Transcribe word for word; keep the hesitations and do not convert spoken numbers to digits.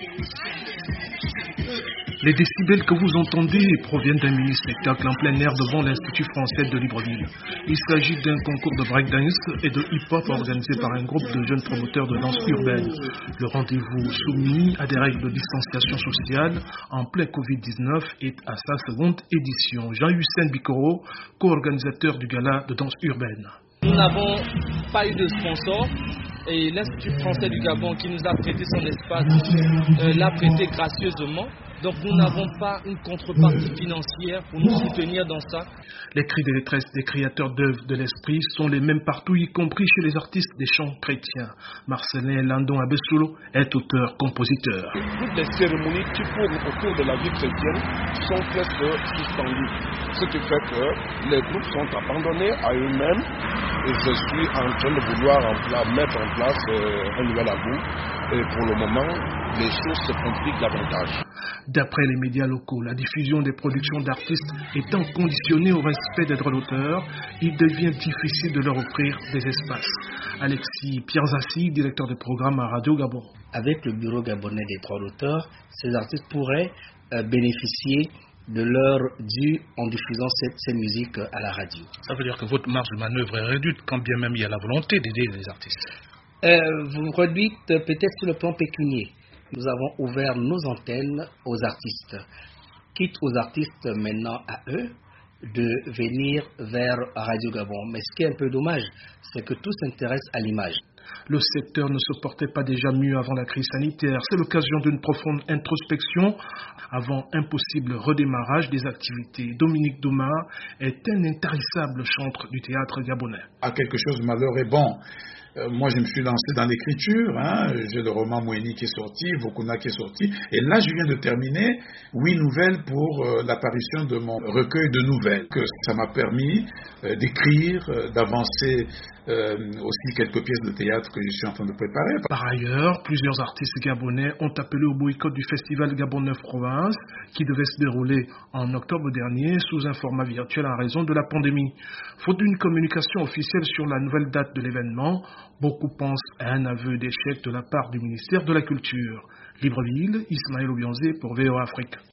Les décibels que vous entendez proviennent d'un mini-spectacle en plein air devant l'Institut français de Libreville. Il s'agit d'un concours de breakdance et de hip-hop organisé par un groupe de jeunes promoteurs de danse urbaine. Le rendez-vous soumis à des règles de distanciation sociale en plein covid dix-neuf est à sa seconde édition. Jean-Hussein Bikoro, co-organisateur du gala de danse urbaine. Nous n'avons pas eu de sponsor et l'Institut français du Gabon qui nous a prêté son espace euh, l'a prêté gracieusement. Donc nous n'avons pas une contrepartie financière pour nous soutenir dans ça. Les cris de détresse des créateurs d'œuvres de l'esprit sont les mêmes partout, y compris chez les artistes des chants chrétiens. Marcelin Landon Abesolo est auteur-compositeur. Toutes les cérémonies qui tournent autour de la vie chrétienne sont presque suspendues. Ce qui fait que les groupes sont abandonnés à eux-mêmes et je suis en train de vouloir en place, mettre en place euh, un nouvel about. Et pour le moment, les choses se compliquent davantage. D'après les médias locaux, la diffusion des productions d'artistes étant conditionnée au respect des droits d'auteur, il devient difficile de leur offrir des espaces. Alexis Pierzassi, directeur de programme à Radio Gabon. Avec le Bureau gabonais des droits d'auteur, ces artistes pourraient euh, bénéficier de leur dû en diffusant cette, ces musiques à la radio. Ça veut dire que votre marge de manœuvre est réduite quand bien même il y a la volonté d'aider les artistes. Euh, vous réduite peut-être sur le plan pécunier. Nous avons ouvert nos antennes aux artistes. Quitte aux artistes maintenant à eux de venir vers Radio Gabon. Mais ce qui est un peu dommage, c'est que tout s'intéresse à l'image. Le secteur ne se portait pas déjà mieux avant la crise sanitaire. C'est l'occasion d'une profonde introspection avant un possible redémarrage des activités. Dominique Douma est un intarissable chantre du théâtre gabonais. À quelque chose de malheur est bon. Euh, moi, je me suis lancé dans l'écriture. Hein. J'ai le roman Moeni qui est sorti, Vokuna qui est sorti. Et là, je viens de terminer huit nouvelles pour euh, l'apparition de mon recueil de nouvelles. Que ça m'a permis euh, d'écrire, euh, d'avancer euh, aussi quelques pièces de théâtre que je suis en train de préparer. Par ailleurs, plusieurs artistes gabonais ont appelé au boycott du festival Gabon neuf Provinces qui devait se dérouler en octobre dernier sous un format virtuel en raison de la pandémie. Faute d'une communication officielle sur la nouvelle date de l'événement, beaucoup pensent à un aveu d'échec de la part du ministère de la Culture. Libreville, Ismaël Obianzé pour V O A Afrique.